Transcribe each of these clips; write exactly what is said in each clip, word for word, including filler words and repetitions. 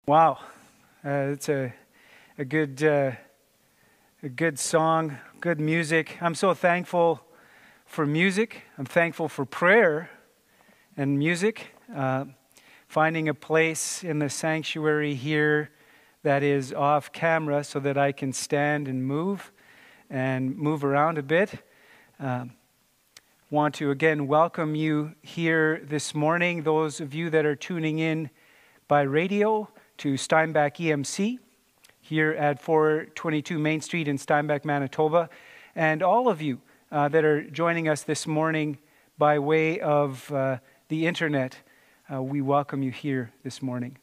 Wow, uh, it's a a good uh, a good song, good music. I'm so thankful for music. I'm thankful for prayer and music. Uh, finding a place in the sanctuary here that is off camera, so that I can stand and move and move around a bit. Uh, want to again welcome you here this morning. Those of you that are tuning in by radio to Steinbach E M C here at four twenty-two Main Street in Steinbach, Manitoba, and all of you uh, that are joining us this morning by way of uh, the internet. Uh, we welcome you here this morning.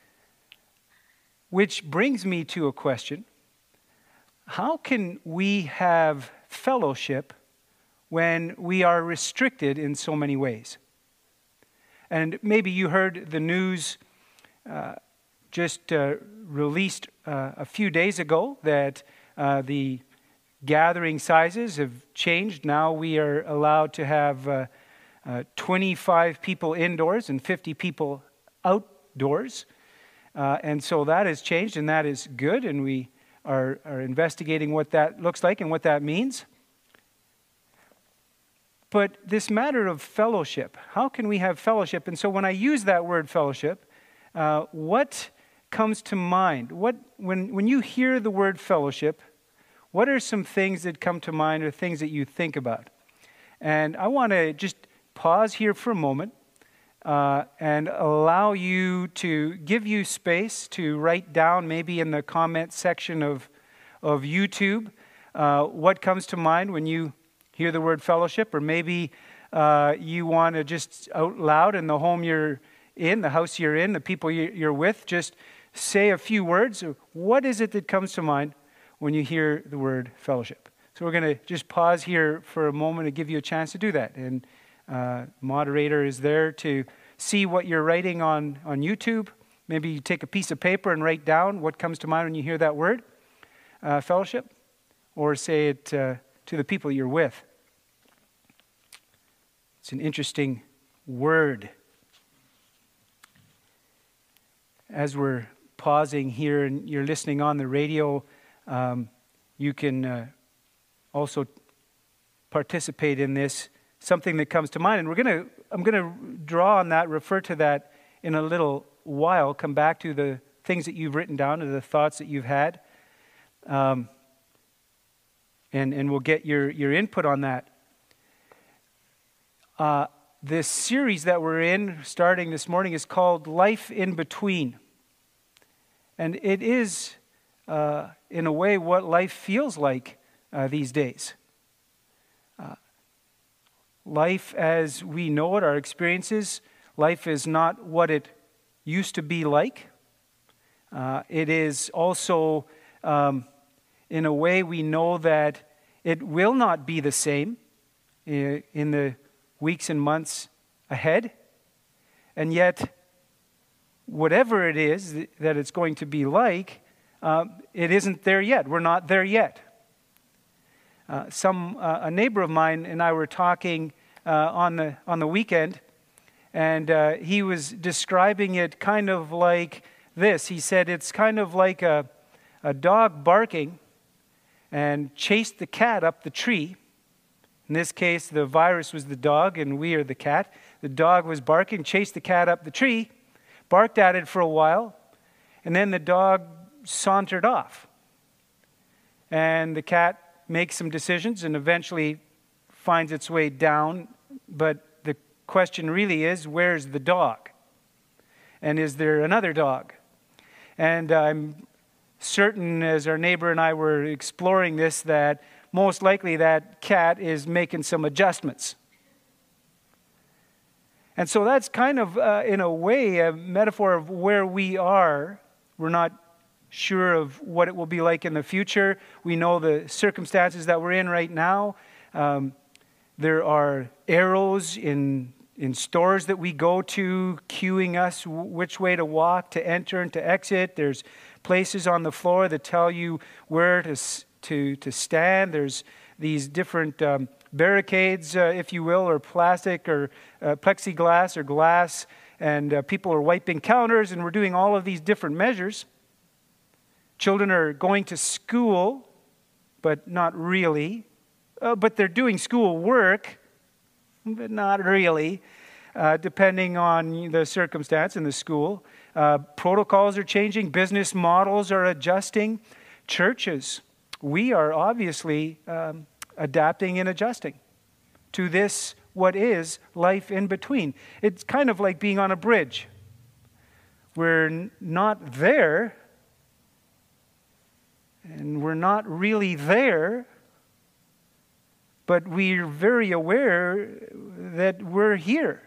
Which brings me to a question. How can we have fellowship when we are restricted in so many ways? And maybe you heard the news uh, just uh, released uh, a few days ago that uh, the gathering sizes have changed. Now we are allowed to have uh, uh, twenty-five people indoors and fifty people outdoors. Uh, and so that has changed, and that is good, and we are, are investigating what that looks like and what that means. But this matter of fellowship, how can we have fellowship? And so when I use that word fellowship, uh, what comes to mind? What when when you hear the word fellowship, what are some things that come to mind or things that you think about? And I want to just pause here for a moment uh, and allow you to give you space to write down, maybe in the comment section of of YouTube, uh, what comes to mind when you hear the word fellowship, or maybe uh, you want to just out loud in the home you're in, the house you're in, the people you're with, just say a few words. What is it that comes to mind when you hear the word fellowship? So we're going to just pause here for a moment to give you a chance to do that. And uh, moderator is there to see what you're writing on, on YouTube. Maybe you take a piece of paper and write down what comes to mind when you hear that word, uh, fellowship, or say it uh, to the people you're with. It's an interesting word. As we're pausing here and you're listening on the radio, um, you can uh, also participate in this, something that comes to mind. And we're going to, I'm going to draw on that, refer to that in a little while, come back to the things that you've written down, to the thoughts that you've had. Um, and, and we'll get your, your input on that. Uh, this series that we're in, starting this morning, is called Life in Between. And it is, uh, in a way, what life feels like uh, these days. Uh, life as we know it, our experiences, life is not what it used to be like. Uh, it is also, um, in a way, we know that it will not be the same in, in the weeks and months ahead. And yet, whatever it is that it's going to be like, uh, it isn't there yet. We're not there yet. Uh, some uh, a neighbor of mine and I were talking uh, on the on the weekend, and uh, he was describing it kind of like this. He said it's kind of like a a dog barking and chased the cat up the tree. In this case, the virus was the dog and we are the cat. The dog was barking, chased the cat up the tree, barked at it for a while, and then the dog sauntered off. And the cat makes some decisions and eventually finds its way down. But the question really is, where's the dog? And is there another dog? And I'm certain, as our neighbor and I were exploring this, that most likely that cat is making some adjustments. And so that's kind of, uh, in a way, a metaphor of where we are. We're not sure of what it will be like in the future. We know the circumstances that we're in right now. Um, there are arrows in in stores that we go to, cueing us w- which way to walk, to enter and to exit. There's places on the floor that tell you where to to to stand. There's these different um, barricades, uh, if you will, or plastic or uh, plexiglass or glass and uh, people are wiping counters, and we're doing all of these different measures. Children are going to school, but not really. Uh, but they're doing school work, but not really, uh, depending on the circumstance in the school. Uh, protocols are changing. Business models are adjusting. Churches, we are obviously um, adapting and adjusting to this, what is life in between. It's kind of like being on a bridge. We're n- not there, and we're not really there, but we're very aware that we're here.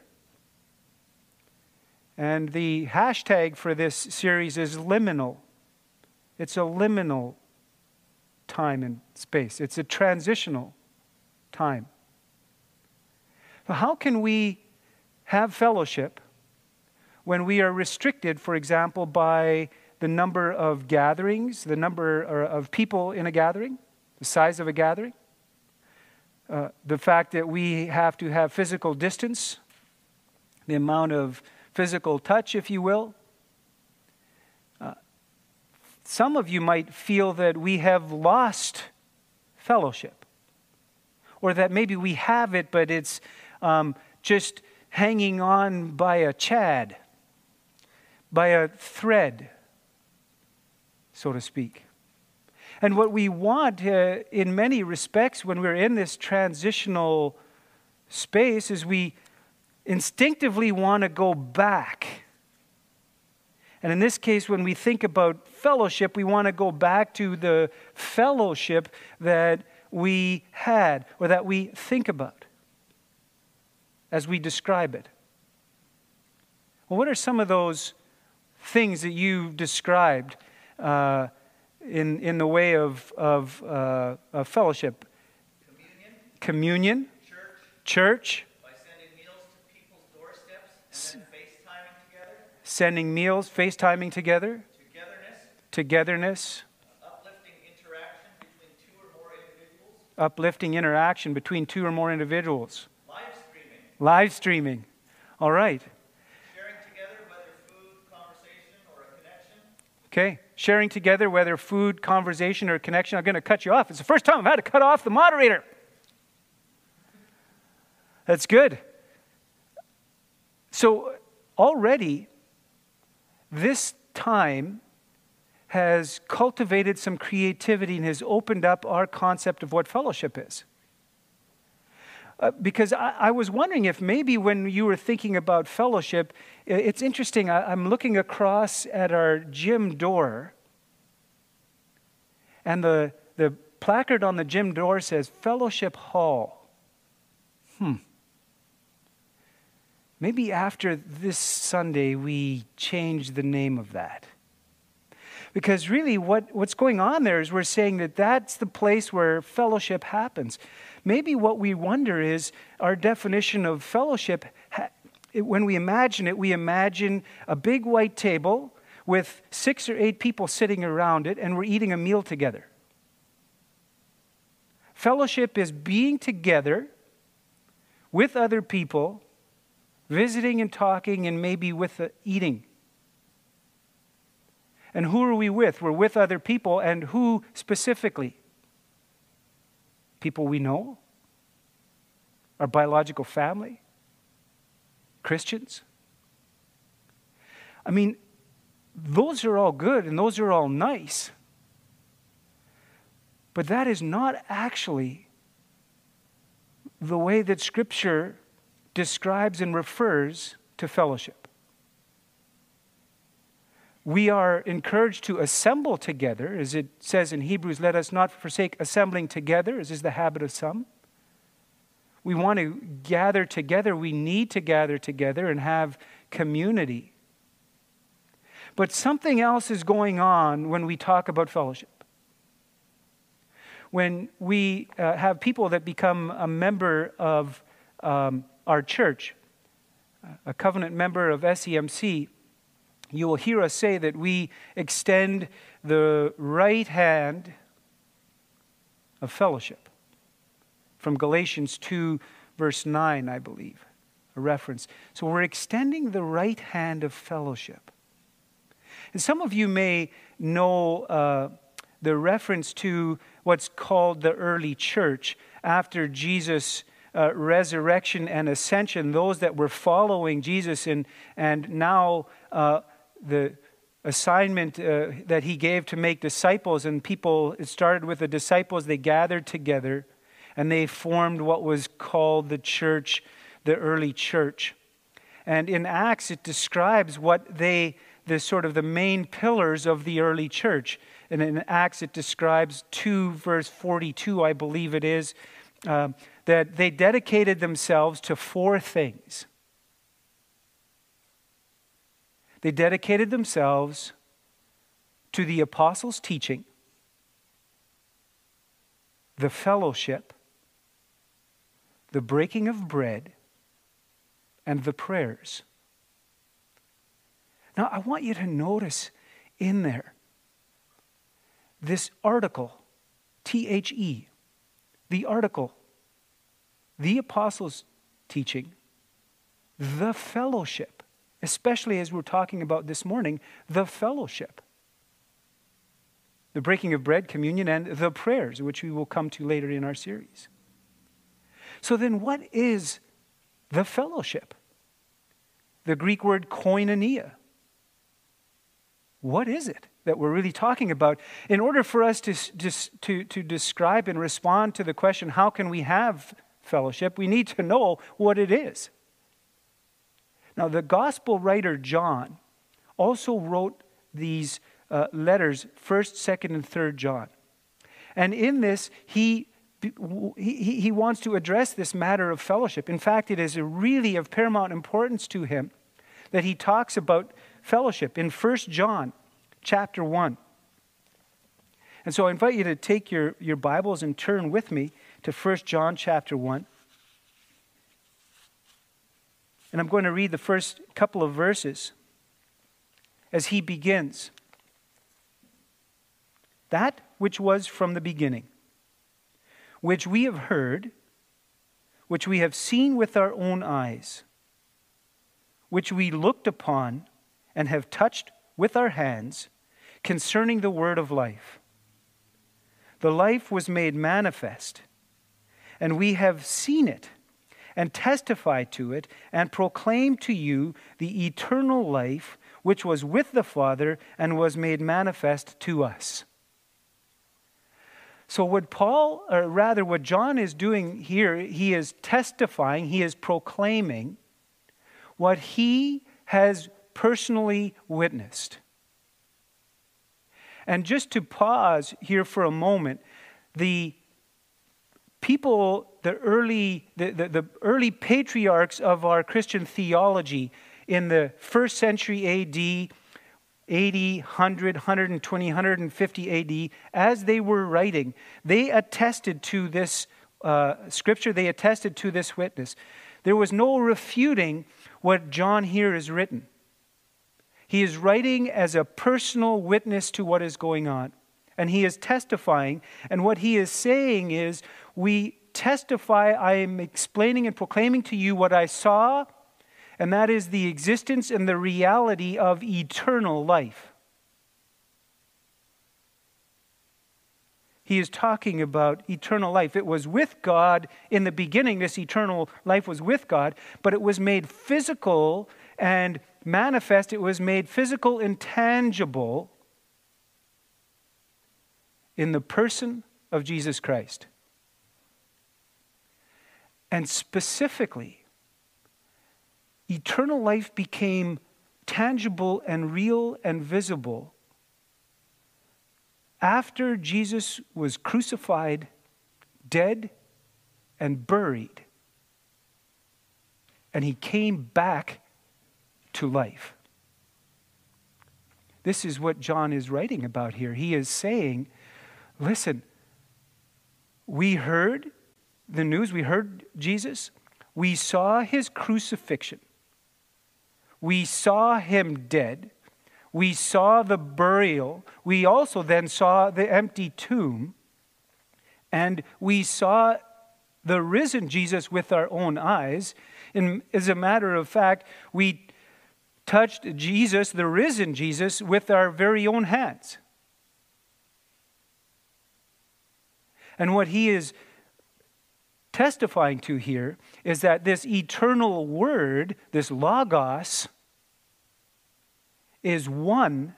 And the hashtag for this series is liminal. It's a liminal time and space. It's a transitional time. So how can we have fellowship when we are restricted, for example, by the number of gatherings, the number of people in a gathering, the size of a gathering, uh, the fact that we have to have physical distance, the amount of physical touch, if you will? Uh, some of you might feel that we have lost fellowship, or that maybe we have it, but it's um, just hanging on by a chad, by a thread, so to speak. And what we want uh, in many respects when we're in this transitional space is we instinctively want to go back. And in this case, when we think about fellowship, we want to go back to the fellowship that we had, or that we think about as we describe it. Well, what are some of those things that you described uh, in in the way of of, uh, of fellowship? Communion. Communion. Church. Church. By sending meals to people's doorsteps and then FaceTiming together. Sending meals, FaceTiming together. Togetherness. Togetherness. Uplifting interaction between two or more individuals. Uplifting interaction between two or more individuals. Live streaming. Live streaming. All right. Sharing together, whether food, conversation, or a connection. Okay. Sharing together, whether food, conversation, or connection. I'm going to cut you off. It's the first time I've had to cut off the moderator. That's good. So already, this time has cultivated some creativity and has opened up our concept of what fellowship is. Uh, because I, I was wondering if maybe when you were thinking about fellowship, it's interesting, I, I'm looking across at our gym door, and the, the placard on the gym door says Fellowship Hall. Hmm. Maybe after this Sunday we change the name of that. Because really what, what's going on there is we're saying that that's the place where fellowship happens. Maybe what we wonder is our definition of fellowship, when we imagine it, we imagine a big white table with six or eight people sitting around it, and we're eating a meal together. Fellowship is being together with other people, visiting and talking, and maybe with the eating. And who are we with? We're with other people, and who specifically? People we know? Our biological family? Christians? I mean, those are all good and those are all nice. But that is not actually the way that Scripture describes and refers to fellowship. We are encouraged to assemble together, as it says in Hebrews, let us not forsake assembling together, as is the habit of some. We want to gather together. We need to gather together and have community. But something else is going on when we talk about fellowship. When we uh, have people that become a member of um, our church, a covenant member of S E M C, you will hear us say that we extend the right hand of fellowship. From Galatians two, verse nine, I believe. a reference. So we're extending the right hand of fellowship. And some of you may know uh, the reference to what's called the early church after Jesus' uh, resurrection and ascension, those that were following Jesus, and, and now uh, the assignment uh, that he gave to make disciples, and people, it started with the disciples, they gathered together and they formed what was called the church, the early church. And in Acts it describes what they, the sort of the main pillars of the early church. And in Acts it describes two verse forty-two, I believe it is, uh, that they dedicated themselves to four things. They dedicated themselves to the apostles' teaching, the fellowship, the breaking of bread, and the prayers. Now, I want you to notice in there this article, T H E, the article, the apostles' teaching, the fellowship, especially as we're talking about this morning, the fellowship, the breaking of bread, communion, and the prayers, which we will come to later in our series. So then what is the fellowship? The Greek word koinonia. What is it that we're really talking about? In order for us to, to, to describe and respond to the question, how can we have fellowship, we need to know what it is. Now, the gospel writer John also wrote these uh, letters, first, second, and third John. And in this, he, he, he wants to address this matter of fellowship. In fact, it is really of paramount importance to him that he talks about fellowship in First John chapter one. And so I invite you to take your, your Bibles and turn with me to First John chapter one. And I'm going to read the first couple of verses as he begins. That which was from the beginning, which we have heard, which we have seen with our own eyes, which we looked upon and have touched with our hands, concerning the word of life. The life was made manifest, and we have seen it, and testified to it, and proclaimed to you the eternal life which was with the Father and was made manifest to us. So what Paul, or rather what John is doing here, he is testifying, he is proclaiming what he has personally witnessed. And just to pause here for a moment, the people, the early, the, the, the early patriarchs of our Christian theology in the first century A D, eighty, one hundred, one twenty, one fifty A D, as they were writing, they attested to this uh, scripture, they attested to this witness. There was no refuting what John here has written. He is writing as a personal witness to what is going on. And he is testifying. And what he is saying is, we testify, I am explaining and proclaiming to you what I saw, and that is the existence and the reality of eternal life. He is talking about eternal life. It was with God in the beginning. This eternal life was with God, but it was made physical and manifest. It was made physical and tangible in the person of Jesus Christ. And specifically, eternal life became tangible and real and visible after Jesus was crucified, dead, and buried, and he came back to life. This is what John is writing about here. He is saying, listen, we heard the news, we heard Jesus, we saw his crucifixion, we saw him dead, we saw the burial, we also then saw the empty tomb, and we saw the risen Jesus with our own eyes. And as a matter of fact, we touched Jesus, the risen Jesus, with our very own hands. And what he is testifying to here is that this eternal word, this logos, is one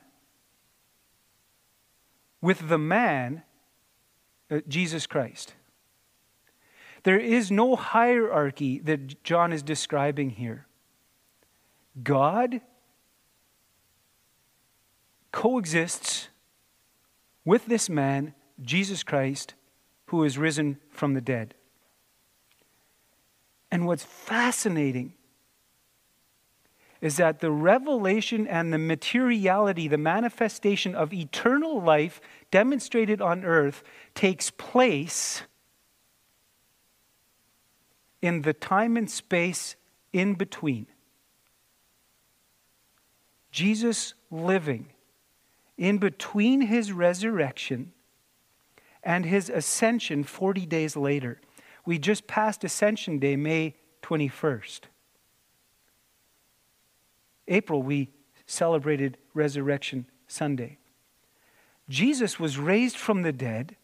with the man, uh, Jesus Christ. There is no hierarchy that John is describing here. God coexists with this man, Jesus Christ, who is risen from the dead. And what's fascinating is that the revelation and the materiality, the manifestation of eternal life demonstrated on earth takes place in the time and space in between. Jesus living in between his resurrection and his ascension forty days later. We just passed Ascension Day, May twenty-first. April, we celebrated Resurrection Sunday. Jesus was raised from the dead,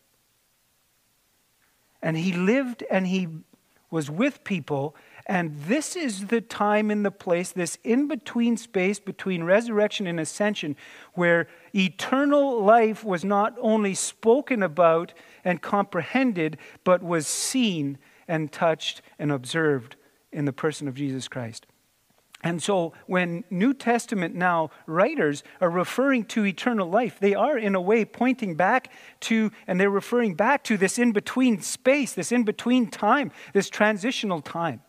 and he lived and he was with people, and this is the time and the place, this in-between space between resurrection and ascension, where eternal life was not only spoken about and comprehended, but was seen and touched and observed in the person of Jesus Christ. And so when New Testament now writers are referring to eternal life, they are in a way pointing back to, and they're referring back to this in-between space, this in-between time, this transitional time.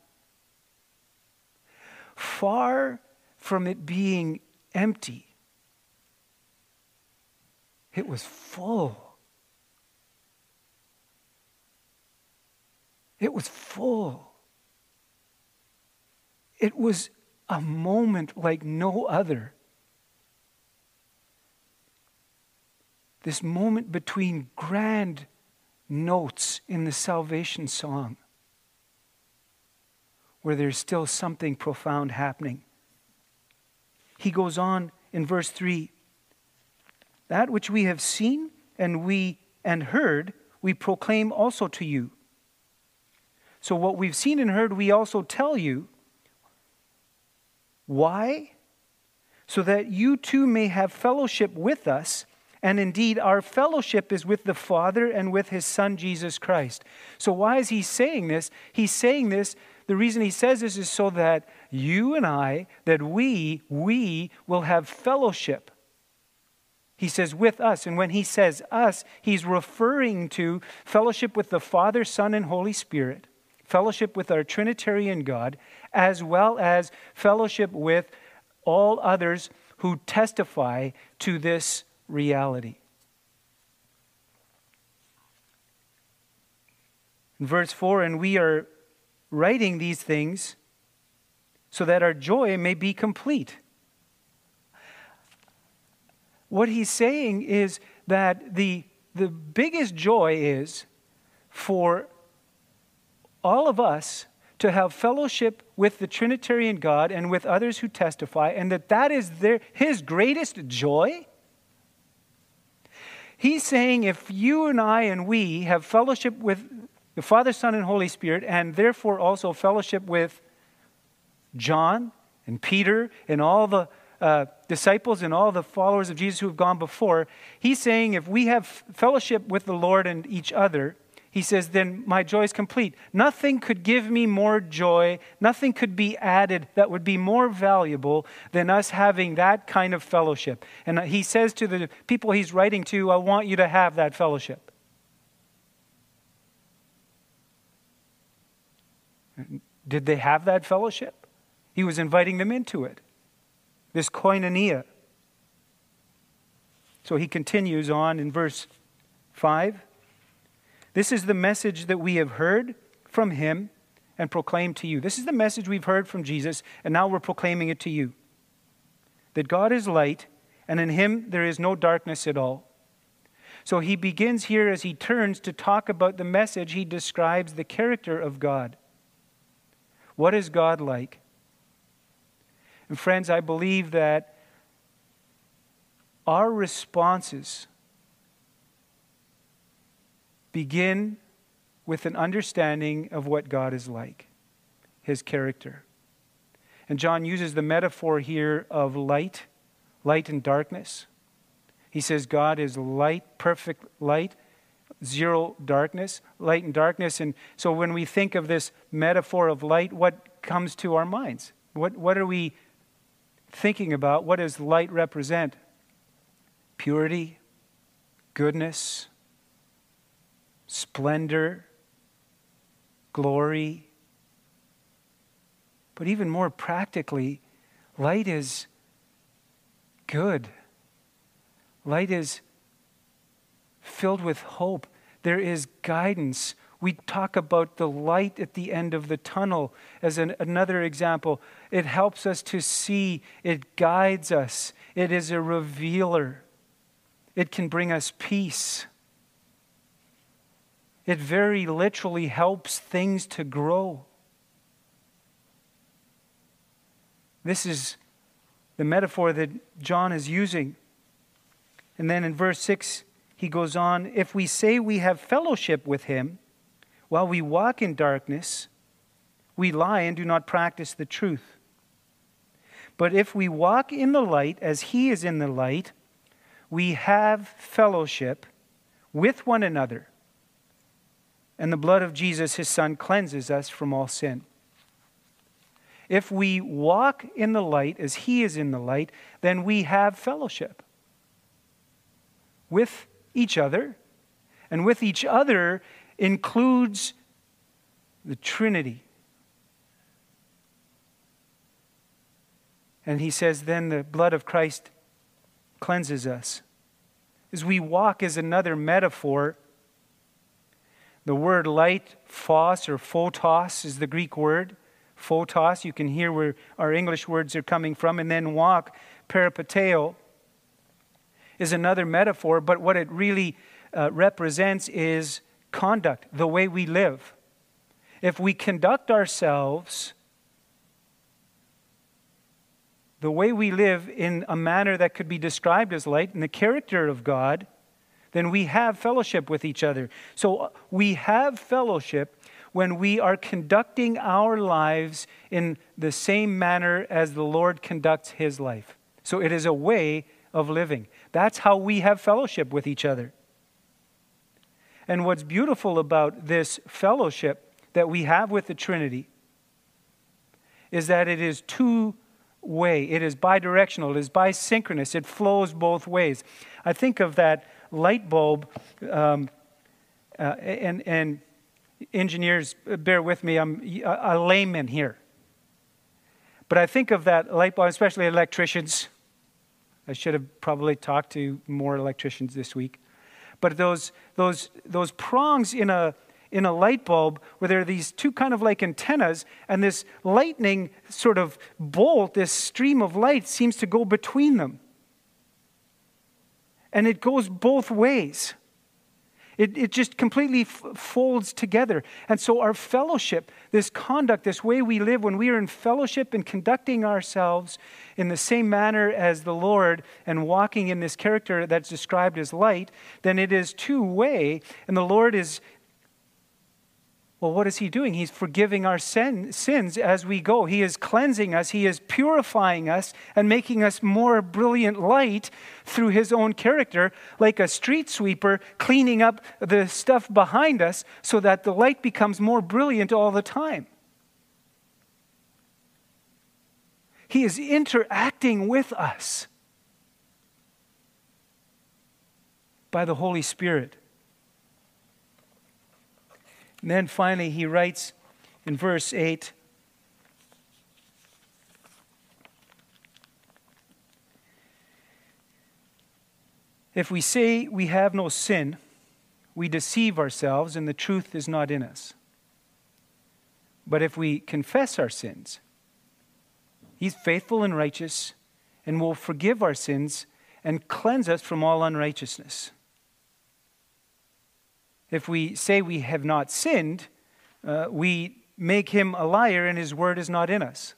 Far from it being empty, it was full. It was full. It was a moment like no other. This moment between grand notes in the salvation song, where there's still something profound happening. He goes on in verse three, that which we have seen and we and heard, we proclaim also to you. So what we've seen and heard, we also tell you. Why? So that you too may have fellowship with us. And indeed, our fellowship is with the Father and with his Son, Jesus Christ. So why is he saying this? He's saying this, the reason he says this is so that you and I, that we, we will have fellowship. He says with us. And when he says us, he's referring to fellowship with the Father, Son, and Holy Spirit. Fellowship with our Trinitarian God, as well as fellowship with all others who testify to this reality. In verse four, and we are writing these things so that our joy may be complete. What he's saying is that the, the biggest joy is for all of us to have fellowship with the Trinitarian God and with others who testify, and that that is their, his greatest joy. He's saying if you and I and we have fellowship with the Father, Son, and Holy Spirit, and therefore also fellowship with John and Peter and all the uh, disciples and all the followers of Jesus who have gone before, he's saying if we have fellowship with the Lord and each other, he says, then my joy is complete. Nothing could give me more joy. Nothing could be added that would be more valuable than us having that kind of fellowship. And he says to the people he's writing to, I want you to have that fellowship. Did they have that fellowship? He was inviting them into it. This koinonia. So he continues on in verse five. This is the message that we have heard from him and proclaimed to you. This is the message we've heard from Jesus, and now we're proclaiming it to you. That God is light, and in him there is no darkness at all. So he begins here as he turns to talk about the message. He describes the character of God. What is God like? And friends, I believe that our responses begin with an understanding of what God is like, His character. And John uses the metaphor here of light, light and darkness. He says God is light, perfect light, zero darkness, light and darkness. And so when we think of this metaphor of light, what comes to our minds? What, what are we thinking about? What does light represent? Purity, goodness, splendor, glory. But even more practically, light is good. Light is filled with hope. There is guidance. We talk about the light at the end of the tunnel as an, another example. It helps us to see. It guides us. It is a revealer. It can bring us peace. It very literally helps things to grow. This is the metaphor that John is using. And then in verse six, he goes on, if we say we have fellowship with him while we walk in darkness, we lie and do not practice the truth. But if we walk in the light as he is in the light, we have fellowship with one another. And the blood of Jesus, his Son, cleanses us from all sin. If we walk in the light as he is in the light, then we have fellowship with each other. And with each other includes the Trinity. And he says, then the blood of Christ cleanses us. As we walk is another metaphor. The word light, phos or photos, is the Greek word. Photos, you can hear where our English words are coming from. And then walk, peripateo, is another metaphor. But what it really uh, represents is conduct, the way we live. If we conduct ourselves the way we live in a manner that could be described as light, in the character of God, then we have fellowship with each other. So we have fellowship when we are conducting our lives in the same manner as the Lord conducts his life. So it is a way of living. That's how we have fellowship with each other. And what's beautiful about this fellowship that we have with the Trinity is that it is two-way. It is bidirectional. It is bisynchronous. It flows both ways. I think of that light bulb, um, uh, and, and engineers, bear with me, I'm a layman here. But I think of that light bulb, especially electricians. I should have probably talked to more electricians this week. But those those those prongs in a in a light bulb where there are these two kind of like antennas, and this lightning sort of bolt, this stream of light seems to go between them. And it goes both ways. It, it just completely f- folds together. And so our fellowship, this conduct, this way we live, when we are in fellowship and conducting ourselves in the same manner as the Lord and walking in this character that's described as light, then it is two-way. And the Lord is, well, what is he doing? He's forgiving our sin, sins as we go. He is cleansing us. He is purifying us and making us more brilliant light through his own character, like a street sweeper cleaning up the stuff behind us so that the light becomes more brilliant all the time. He is interacting with us by the Holy Spirit. And then finally he writes in verse eight, if we say we have no sin, we deceive ourselves and the truth is not in us. But if we confess our sins, he's faithful and righteous and will forgive our sins and cleanse us from all unrighteousness. If we say we have not sinned, uh, we make him a liar and his word is not in us.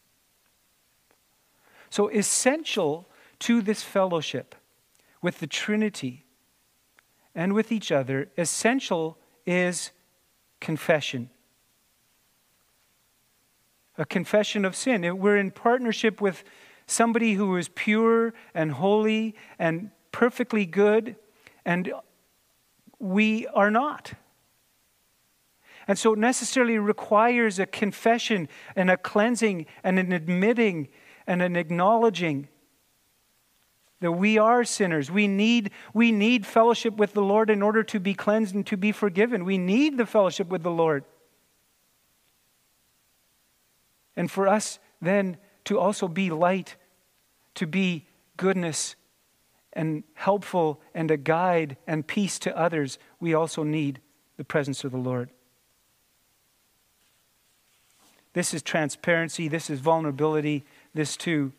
So essential to this fellowship with the Trinity and with each other, essential is confession. A confession of sin. We're in partnership with somebody who is pure and holy and perfectly good, and we are not. And so it necessarily requires a confession and a cleansing and an admitting and an acknowledging that we are sinners. We need, we need fellowship with the Lord in order to be cleansed and to be forgiven. We need the fellowship with the Lord. And for us then to also be light, to be goodness and helpful and a guide and peace to others, we also need the presence of the Lord. This is transparency, this is vulnerability, this too.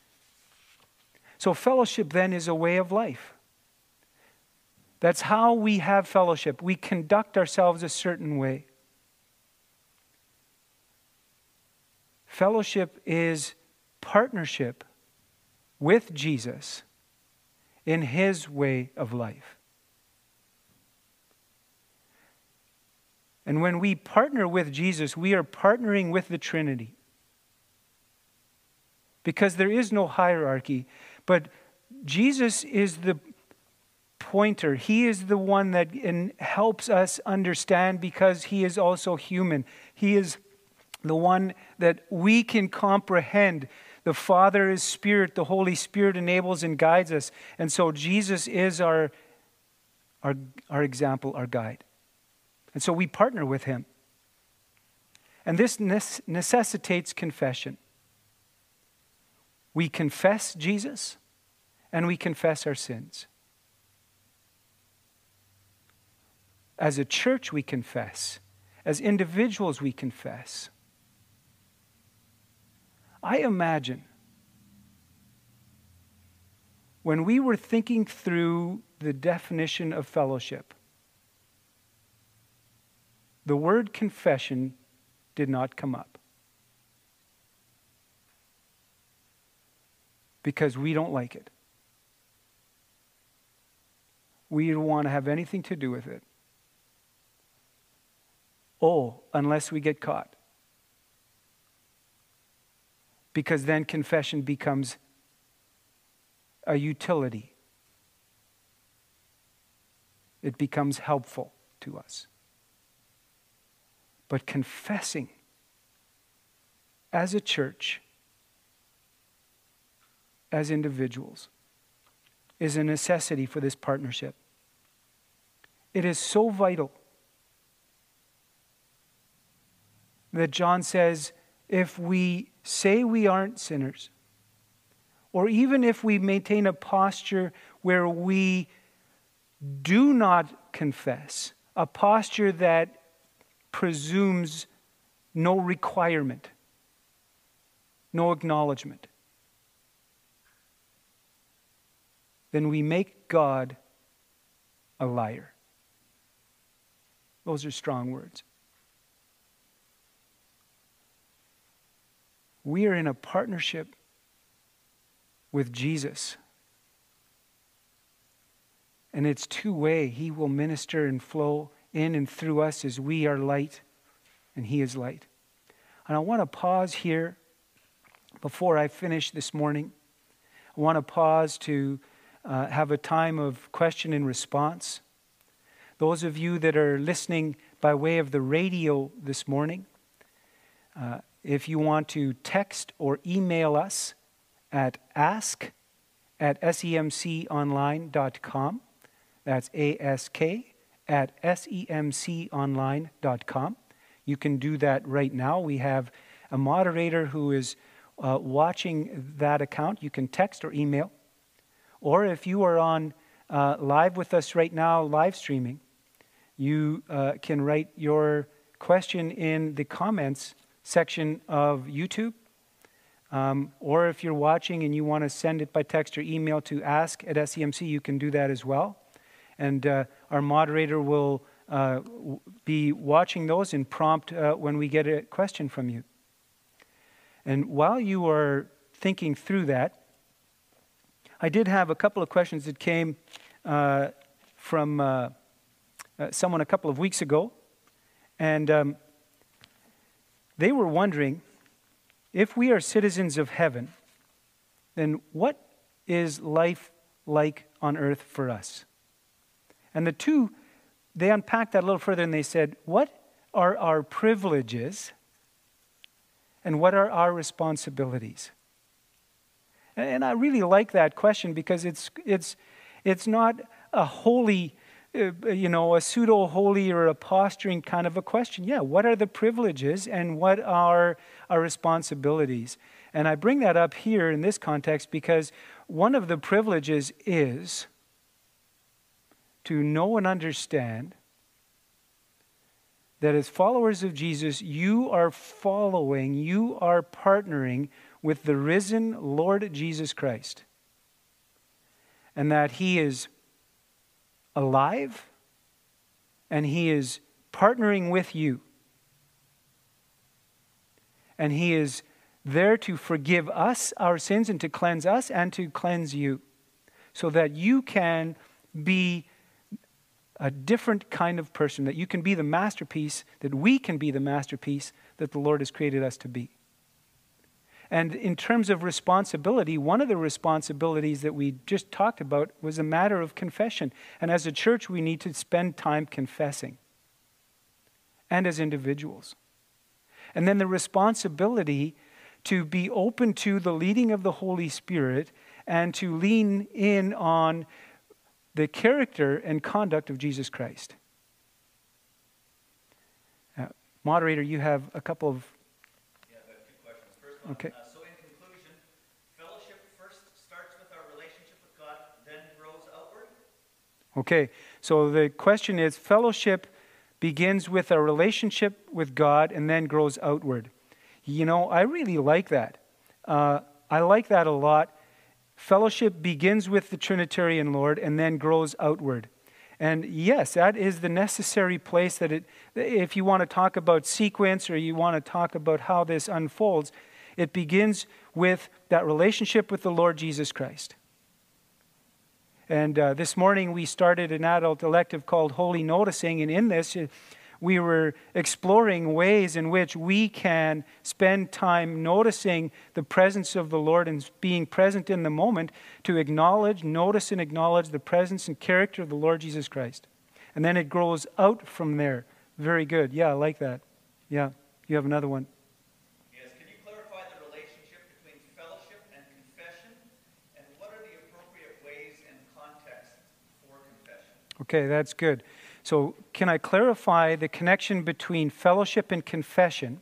So fellowship then is a way of life. That's how we have fellowship. We conduct ourselves a certain way. Fellowship is partnership with Jesus in his way of life. And when we partner with Jesus, we are partnering with the Trinity. Because there is no hierarchy, but Jesus is the pointer. He is the one that in, helps us understand because he is also human. He is the one that we can comprehend. The Father is Spirit. The Holy Spirit enables and guides us. And so Jesus is our, our, our example, our guide. And so we partner with him. And this necessitates confession. We confess Jesus and we confess our sins. As a church, we confess. As individuals, we confess. I imagine when we were thinking through the definition of fellowship, the word confession did not come up. Because we don't like it. We don't want to have anything to do with it. Oh, unless we get caught. Because then confession becomes a utility. It becomes helpful to us. But confessing as a church, as individuals, is a necessity for this partnership. It is so vital that John says, if we say we aren't sinners, or even if we maintain a posture where we do not confess, a posture that presumes no requirement, no acknowledgement, then we make God a liar. Those are strong words. We are in a partnership with Jesus. And it's two-way. He will minister and flow in and through us as we are light and he is light. And I want to pause here before I finish this morning. I want to pause to uh, have a time of question and response. Those of you that are listening by way of the radio this morning, uh, if you want to text or email us at ask at semconline dot com, that's A S K at semconline dot com. You can do that right now. We have a moderator who is uh, watching that account. You can text or email. Or if you are on uh, live with us right now, live streaming, you uh, can write your question in the comments section of YouTube. Um, or if you're watching and you want to send it by text or email to ask at S E M C, you can do that as well. And uh, our moderator will uh, w- be watching those and prompt uh, when we get a question from you. And while you are thinking through that, I did have a couple of questions that came uh, from uh, uh, someone a couple of weeks ago. And um, they were wondering, if we are citizens of heaven, then what is life like on earth for us? And the two, they unpacked that a little further and they said, what are our privileges and what are our responsibilities? And I really like that question because it's it's it's not a holy, uh, you know, a pseudo-holy or a posturing kind of a question. Yeah, what are the privileges and what are our responsibilities? And I bring that up here in this context because one of the privileges is to know and understand that as followers of Jesus, you are following, you are partnering with the risen Lord Jesus Christ. And that He is alive and He is partnering with you. And He is there to forgive us our sins and to cleanse us and to cleanse you. So that you can be a different kind of person, that you can be the masterpiece, that we can be the masterpiece that the Lord has created us to be. And in terms of responsibility, one of the responsibilities that we just talked about was a matter of confession. And as a church, we need to spend time confessing. And as individuals. And then the responsibility to be open to the leading of the Holy Spirit and to lean in on the character and conduct of Jesus Christ. Uh, moderator, you have a couple of... Yeah, I have two questions. First one, Okay. uh, so in conclusion, fellowship first starts with our relationship with God, then grows outward? Okay, so the question is, fellowship begins with a relationship with God and then grows outward. You know, I really like that. Uh, I like that a lot. Fellowship begins with the Trinitarian Lord and then grows outward. And yes, that is the necessary place that it, if you want to talk about sequence or you want to talk about how this unfolds, it begins with that relationship with the Lord Jesus Christ. And uh, this morning we started an adult elective called Holy Noticing, and in this uh, we were exploring ways in which we can spend time noticing the presence of the Lord and being present in the moment to acknowledge, notice and acknowledge the presence and character of the Lord Jesus Christ. And then it grows out from there. Very good. Yeah, I like that. Yeah, you have another one. Yes, can you clarify the relationship between fellowship and confession? And what are the appropriate ways and contexts for confession? Okay, that's good. So can I clarify the connection between fellowship and confession?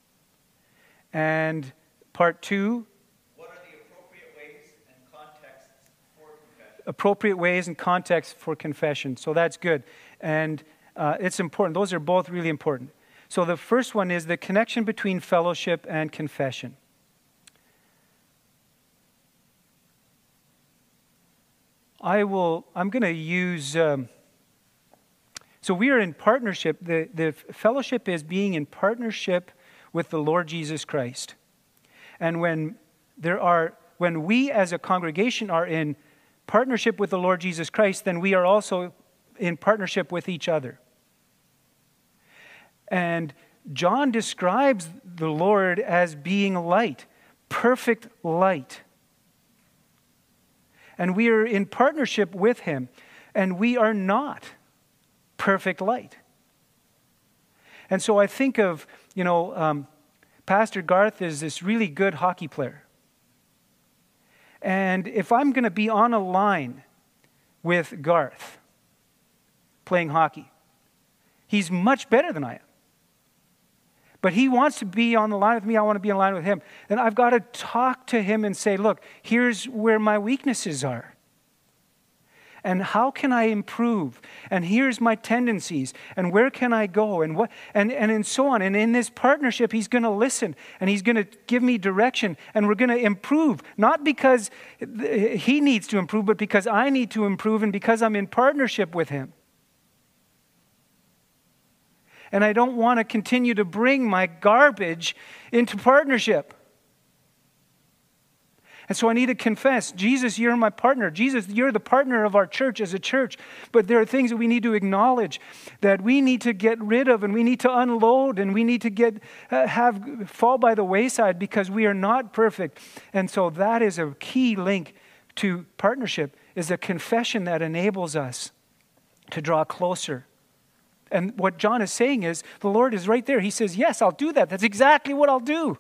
And part two, What are the appropriate ways and contexts for confession? appropriate ways and context for confession. So that's good. And uh, it's important. Those are both really important. So the first one is the connection between fellowship and confession. I will, I'm going to use... Um, So we are in partnership. The, the fellowship is being in partnership with the Lord Jesus Christ. And when there are, when we as a congregation are in partnership with the Lord Jesus Christ, then we are also in partnership with each other. And John describes the Lord as being light, perfect light. And we are in partnership with Him, and we are not perfect light. And so I think of, you know, um, Pastor Garth is this really good hockey player. And if I'm going to be on a line with Garth playing hockey, he's much better than I am. But he wants to be on the line with me, I want to be in line with him. Then I've got to talk to him and say, look, here's where my weaknesses are. And how can I improve? And here's my tendencies. And where can I go? And what? And, and, and so on. And in this partnership, he's going to listen. And he's going to give me direction. And we're going to improve. Not because he needs to improve, but because I need to improve and because I'm in partnership with him. And I don't want to continue to bring my garbage into partnership. And so I need to confess, Jesus, you're my partner. Jesus, you're the partner of our church as a church. But there are things that we need to acknowledge, that we need to get rid of, and we need to unload, and we need to get uh, have fall by the wayside because we are not perfect. And so that is a key link to partnership, is a confession that enables us to draw closer. And what John is saying is, the Lord is right there. He says, yes, I'll do that. That's exactly what I'll do.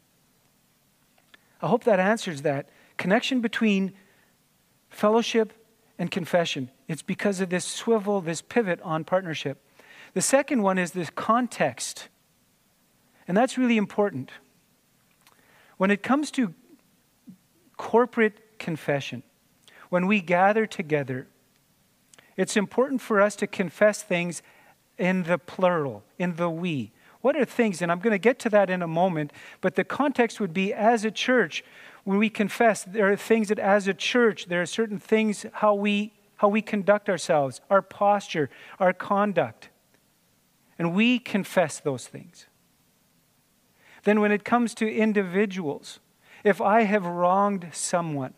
I hope that answers that. Connection between fellowship and confession. It's because of this swivel, this pivot on partnership. The second one is this context. And that's really important. When it comes to corporate confession, when we gather together, it's important for us to confess things in the plural, in the we. What are things, and I'm going to get to that in a moment, but the context would be, as a church, when we confess, there are things that as a church, there are certain things, how we, how we conduct ourselves, our posture, our conduct. And we confess those things. Then when it comes to individuals, if I have wronged someone,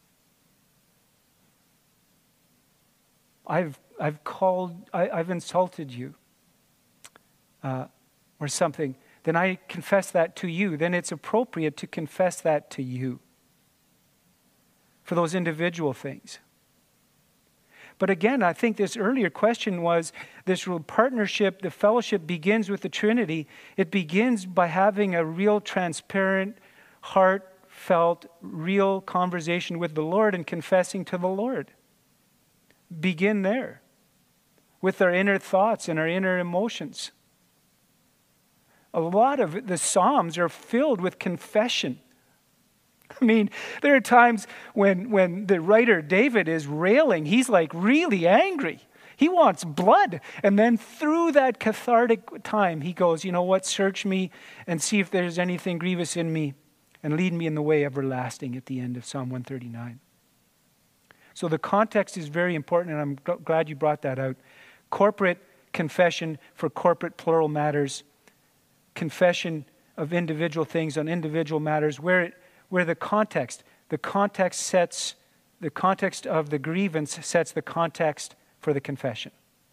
I've, I've called, I, I've insulted you, uh, or something, then I confess that to you. Then it's appropriate to confess that to you for those individual things. But again, I think this earlier question was, this real partnership, the fellowship begins with the Trinity. It begins by having a real transparent, heartfelt, real conversation with the Lord and confessing to the Lord. Begin there with our inner thoughts and our inner emotions. A lot of the Psalms are filled with confession. I mean, there are times when, when the writer David is railing, he's like really angry. He wants blood. And then through that cathartic time, he goes, you know what, search me and see if there's anything grievous in me and lead me in the way everlasting at the end of Psalm one thirty-nine. So the context is very important, and I'm g- glad you brought that out. Corporate confession for corporate plural matters. Confession of individual things on individual matters, where it, where the context, the context sets, the context of the grievance sets the context for the confession.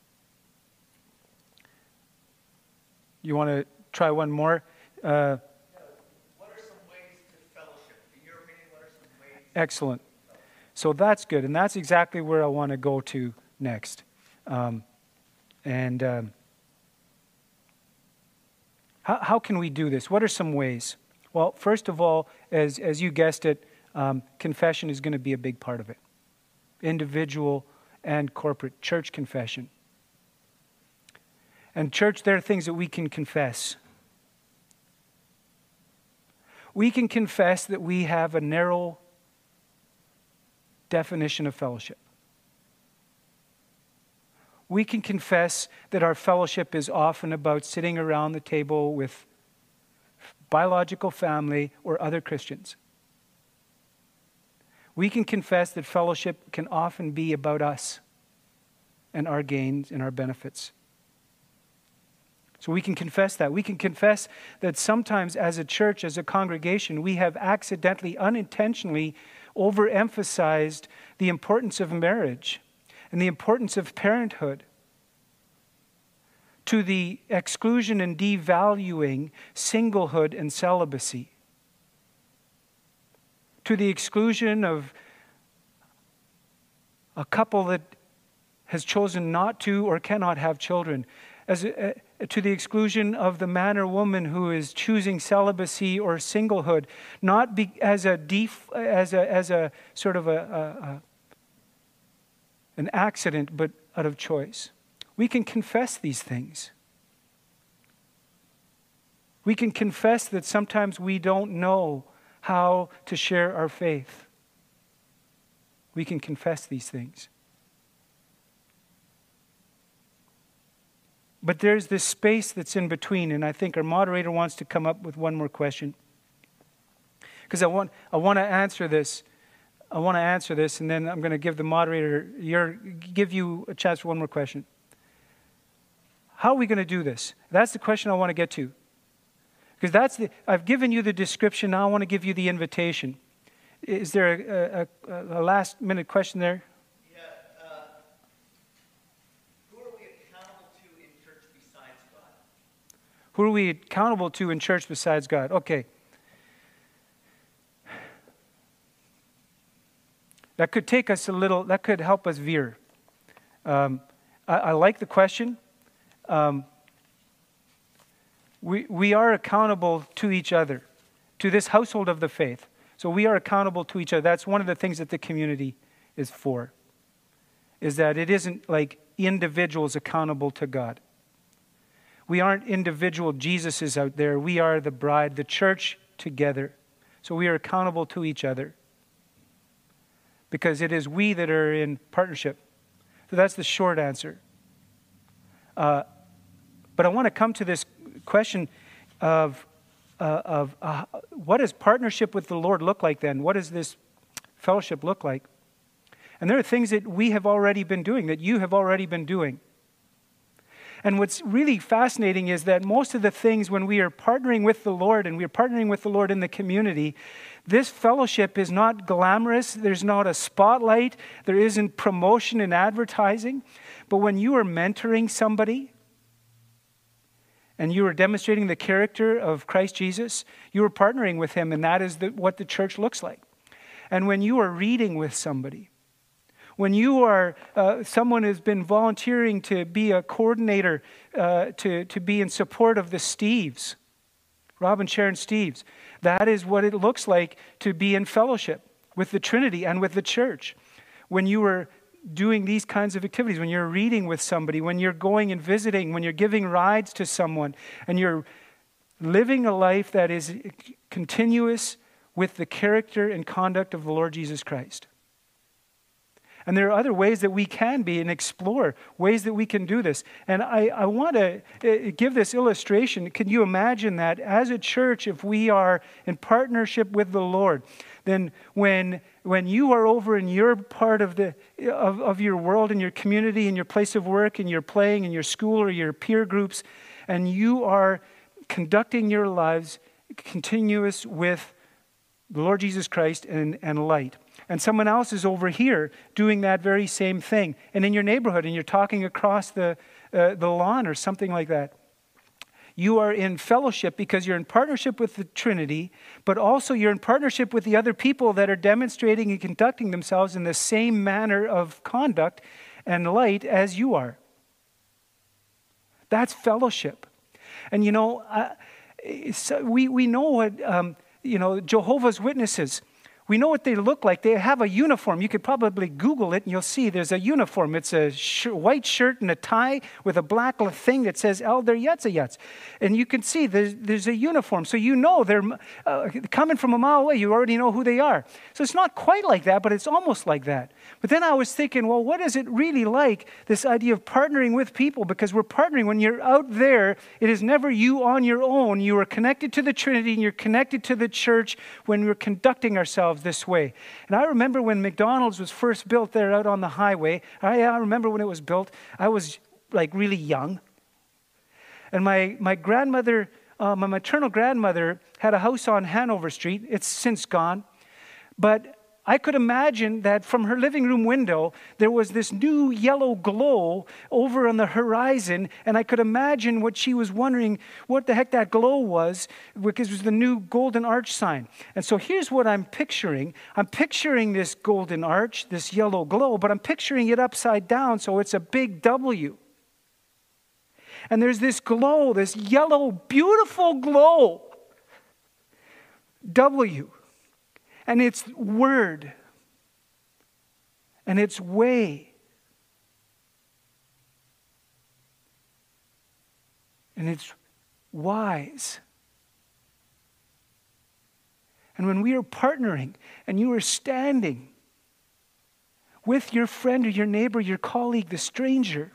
You want to try one more? Uh, What are some ways to fellowship? In your opinion, what are some ways? Excellent. So that's good, and that's exactly where I want to go to next. Um, and um, how, how can we do this? What are some ways? Well, first of all, as, as you guessed it, um, confession is going to be a big part of it. Individual and corporate church confession. And church, there are things that we can confess. We can confess that we have a narrow definition of fellowship. We can confess that our fellowship is often about sitting around the table with biological family or other Christians. We can confess that fellowship can often be about us and our gains and our benefits. So we can confess that. We can confess that sometimes as a church, as a congregation, we have accidentally, unintentionally overemphasized the importance of marriage and the importance of parenthood to the exclusion and devaluing singlehood and celibacy, to the exclusion of a couple that has chosen not to or cannot have children, as a, to the exclusion of the man or woman who is choosing celibacy or singlehood, not be, as a def, as a as a sort of a, a, a an accident, but out of choice. We can confess these things. We can confess that sometimes we don't know how to share our faith. We can confess these things. But there's this space that's in between, and I think our moderator wants to come up with one more question. Because I want I want to answer this. I want to answer this, and then I'm going to give the moderator your give you a chance for one more question. How are we going to do this? That's the question I want to get to. Because that's the, I've given you the description, now I want to give you the invitation. Is there a, a, a last minute question there? Yeah. Uh, who are we accountable to in church besides God? Who are we accountable to in church besides God? Okay. That could take us a little, that could help us veer. Um, I, I like the question. Um, we, we are accountable to each other, to this household of the faith. So we are accountable to each other. That's one of the things that the community is for, is that it isn't like individuals accountable to God. We aren't individual Jesuses out there. We are the bride, the church together. So we are accountable to each other because it is we that are in partnership. So that's the short answer. Uh, but I want to come to this question of Uh, of uh, what does partnership with the Lord look like then? What does this fellowship look like? And there are things that we have already been doing, that you have already been doing. And what's really fascinating is that most of the things when we are partnering with the Lord and we are partnering with the Lord in the community, this fellowship is not glamorous. There's not a spotlight. There isn't promotion and advertising. But when you are mentoring somebody, and you are demonstrating the character of Christ Jesus, you are partnering with him, and that is the, what the church looks like. And when you are reading with somebody, when you are, uh, someone has been volunteering to be a coordinator, uh, to, to be in support of the Steves, Rob and Sharon Steves, that is what it looks like to be in fellowship with the Trinity and with the church. When you are doing these kinds of activities, when you're reading with somebody, when you're going and visiting, when you're giving rides to someone, and you're living a life that is continuous with the character and conduct of the Lord Jesus Christ. And there are other ways that we can be and explore ways that we can do this. And I, I want to give this illustration. Can you imagine that as a church, if we are in partnership with the Lord, then when when you are over in your part of the of, of your world, in your community, in your place of work, in your playing, in your school or your peer groups, and you are conducting your lives continuous with the Lord Jesus Christ and, and light. And someone else is over here doing that very same thing. And in your neighborhood, and you're talking across the uh, the lawn or something like that. You are in fellowship because you're in partnership with the Trinity, but also you're in partnership with the other people that are demonstrating and conducting themselves in the same manner of conduct and light as you are. That's fellowship. And you know, uh, so we, we know what, um, you know, Jehovah's Witnesses, we know what they look like. They have a uniform. You could probably Google it and you'll see there's a uniform. It's a sh- white shirt and a tie with a black thing that says Elder Yetza Yetz. And you can see there's, there's a uniform. So you know they're uh, coming from a mile away. You already know who they are. So it's not quite like that, but it's almost like that. But then I was thinking, well, what is it really like, this idea of partnering with people? Because we're partnering. When you're out there, it is never you on your own. You are connected to the Trinity and you're connected to the church when we're conducting ourselves this way. And I remember when McDonald's was first built there out on the highway. I, I remember when it was built. I was like really young. And my, my grandmother, uh, my maternal grandmother had a house on Hanover Street. It's since gone. But I could imagine that from her living room window, there was this new yellow glow over on the horizon. And I could imagine what she was wondering, what the heck that glow was, because it was the new golden arch sign. And so here's what I'm picturing. I'm picturing this golden arch, this yellow glow, but I'm picturing it upside down, so it's a big W. And there's this glow, this yellow, beautiful glow. W. And it's word. And it's way. And it's wise. And when we are partnering and you are standing with your friend or your neighbor, your colleague, the stranger,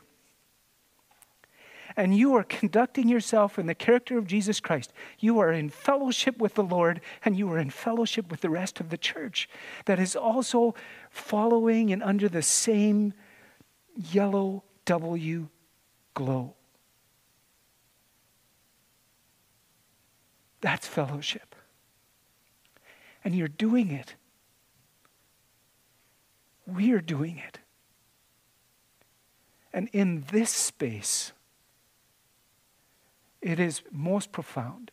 and you are conducting yourself in the character of Jesus Christ, you are in fellowship with the Lord, and you are in fellowship with the rest of the church that is also following and under the same yellow W glow. That's fellowship. And you're doing it. We're doing it. And in this space, it is most profound.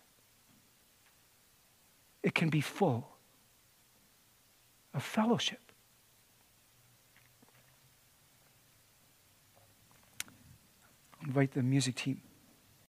It can be full of fellowship. Invite the music team.